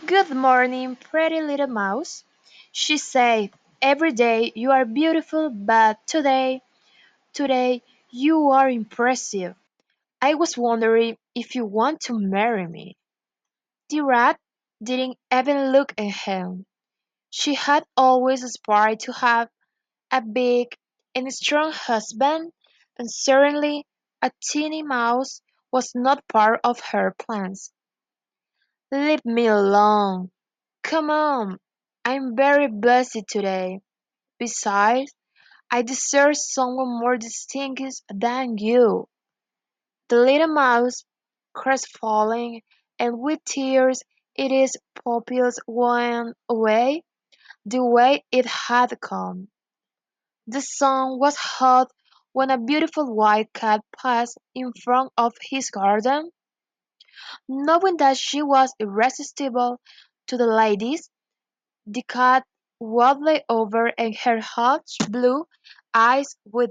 Good morning, pretty little mouse. She said, every day you are beautiful, but today you are impressive. I was wondering if you want to marry me. The rat didn't even look at him. She had always aspired to have a big and strong husband, and certainly a teeny mouse was not part of her plans. Leave me alone. Come on, I'm very busy today. Besides, I deserve someone more distinguished than you. The little mouse, crestfallen and with tears in its pupils, went away the way it had come. The sun was hot when a beautiful white cat passed in front of his garden. Knowing that she was irresistible to the ladies, the cat waddled over and her hot blue eyes with